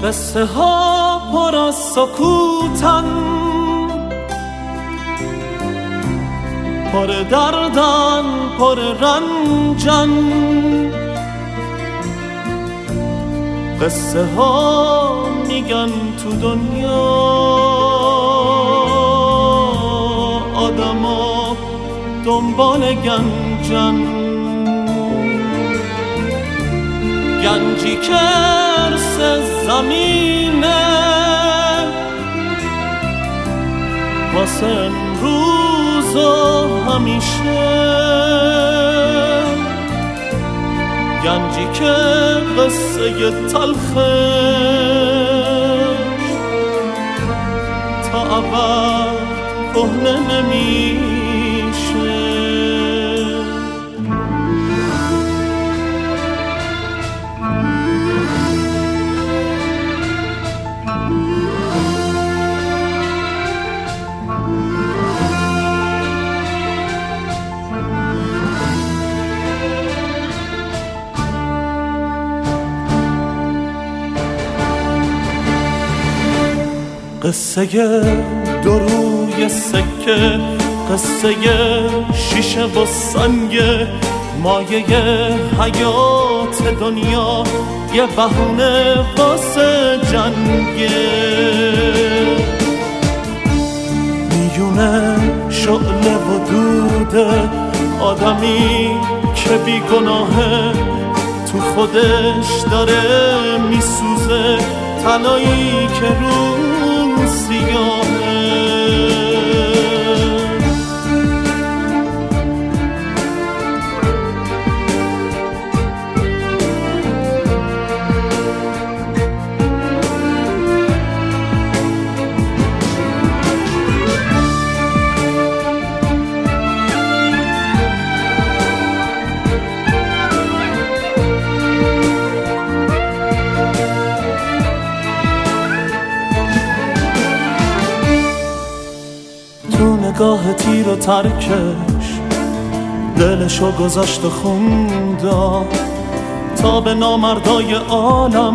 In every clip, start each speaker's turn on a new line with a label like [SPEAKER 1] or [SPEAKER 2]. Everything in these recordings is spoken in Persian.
[SPEAKER 1] قصه ها پر از سکوتن، پر دردن پر رنجن. قصه ها میگن تو دنیا آدما دنبال گنجن، گنجی که ارث زمینه واسه امروز و همیشه، گنجی که قصه تلخش تا ابد کهنه نمیشه. قصه دو روی سکه، قصه شیشه و سنگ، مایه حیات دنیا یه بهونه واسه جنگه. میونه شعله و دوده آدمی که بی گناهه، تو خودش داره میسوزه طلایی که رو سیاهه. نگاه تیر و ترکش دلشو گذاشت و خوندا تا به نامردای عالم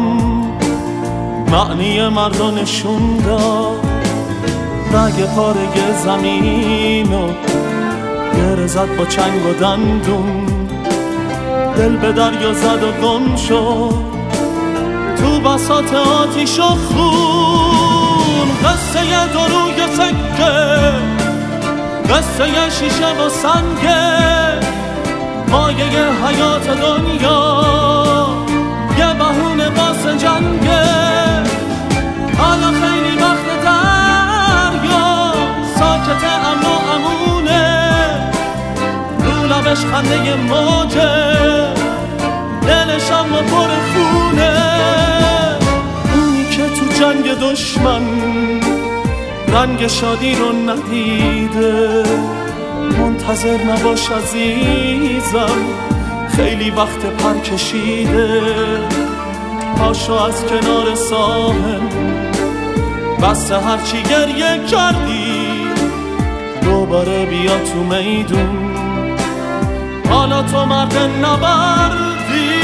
[SPEAKER 1] معنی مردو نشوندا. رگ پاره زمینو گره زد با چنگ و دندون، دل به دریا زد و گم شد تو بساط آتیش و خون. قصه دو روی سکه، قصه شیشه و سنگه، مایه حیات دنیا یه بهونه واسه جنگه. حالا خیلی وقت دریا ساکت امن و امونه، رو لبش خنده موجه، دلش اما پر خونه. اونی که تو جنگ دشمن رنگ شادی رو ندیده، منتظر نباش عزیزم، خیلی وقت پر کشیده. پاشو از کنار ساحل، بس هرچی گریه کردی دوباره بیا تو میدون. حالا تو مرد نبردی،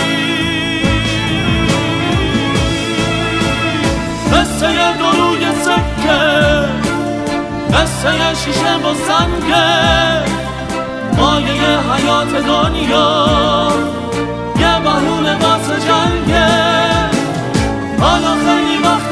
[SPEAKER 1] قصه دو روی سکه، قصه شیشه و سنگه، مایه حیات دنیا یه بهونه واسه جنگه. حالا خیلی وقت